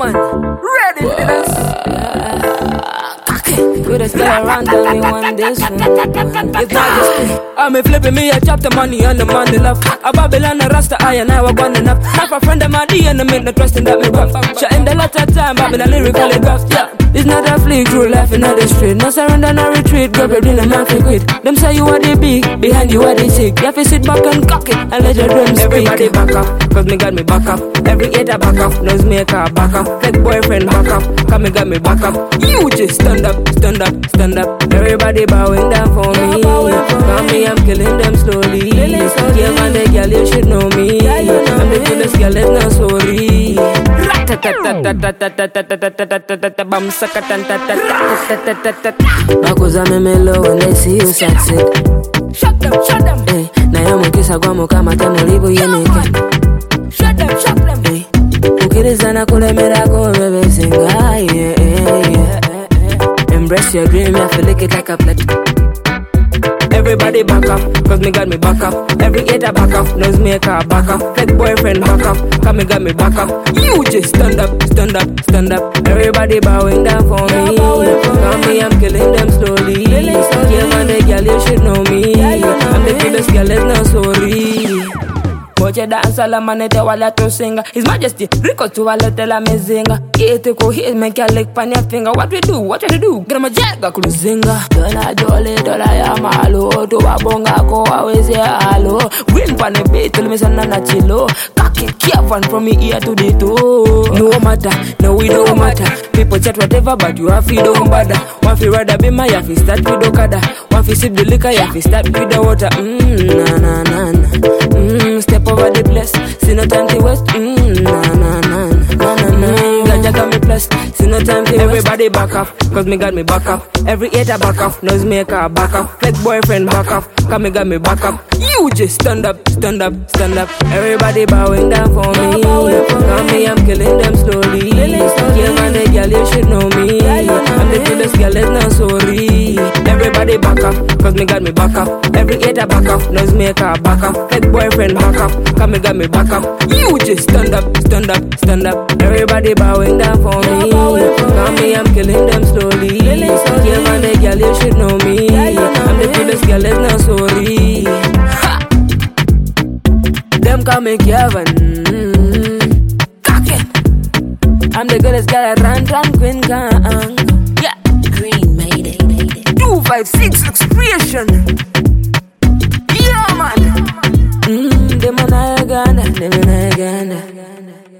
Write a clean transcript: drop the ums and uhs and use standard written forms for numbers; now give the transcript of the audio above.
man, ready for this. With a style around, tell me one this one. It's majesty. I'm a flipping me, I chop the money and the money love. A Babylon, a Rasta, I and I were one enough. Half a friend of my D and the make no trusting that me rough. Shut in the lot of time, but me a lyrically rough. Yeah, it's not a fleek, true life in the street. No surrender, no retreat, grab your deal and man for quit. Them say you are the big, behind you are the sick. You have to sit back and cock it and let your drums speak. Everybody back up, cause me got me back up. Every hater back up, noisemaker back up. Fake boyfriend back up, cause me got me back up. You just stand up, stand up, stand up. Everybody bowing down for me. Call me, I'm killing them slowly. Yeah, man, the girl, you should know me. I'm the coolest girl, there's no sorry. Backwards I'm in mellow when they see you succeed. Shut them, shut them. Hey, now you're my kiss, I go kama temo libo yenike. Shut them, shut them. Hey, ukirizana kule miracle, baby, sing. Embrace your dream, I feel like it like a plate. Everybody back up, cause me got me back up. Every hater back up, noisemaker back up. Fake boyfriend back up, cause me got me back up. You just stand up, stand up, stand up. Everybody bowing down for me. Call me, I'm killing them slowly. Yeah, man, the girl, you should know me. I'm the coolest girl, there's no sorry. Moche dansa la manete wala to singer. His Majesty, Rico to wala tell me zinga. Ite ko hit make a lick pan your finger. What we do? What we do? Grandma Jaga kuluzinga. Dola jolly, dola ya malo. To wabonga ko always ya alo. Win pan a bit till me sana na chilo. Cocky careful from me ear to the toe. No matter, no we don't matter. People chat whatever, but you have to don't bother. One fi rather be my, have to start with Okada. One fi sip the liquor, you have to start with the water. Na na na na. Step over the place, see no time to waste. Na na na na. Ganja got me blessed, see no time to waste. Everybody back up, cause me got me back up. Every hater back up, noisemaker back up. Fake boyfriend back up, cause me got me back up. You just stand up, stand up, stand up. Everybody bowing down for me. Call me, I'm killing them slowly. Yeah, man, the girl, you should know me. I'm the coolest girl, there's no sorry. Everybody back up, cause me got me back up. Every hater back up, noisemaker back up. Fake boyfriend back up, cause me got me back up. You just stand up, stand up, stand up. Everybody bowing down for me. Call me, I'm killing them slowly. Yeah, man, the girl, you should know me. I'm the coolest girl, there's no sorry. Ha! Them call me Kevin. Cock it. I'm the goodest girl around Queen Kang. Yeah. Green made it. 256 looks creation. Yeah, man. Them on Uganda, them on Uganda.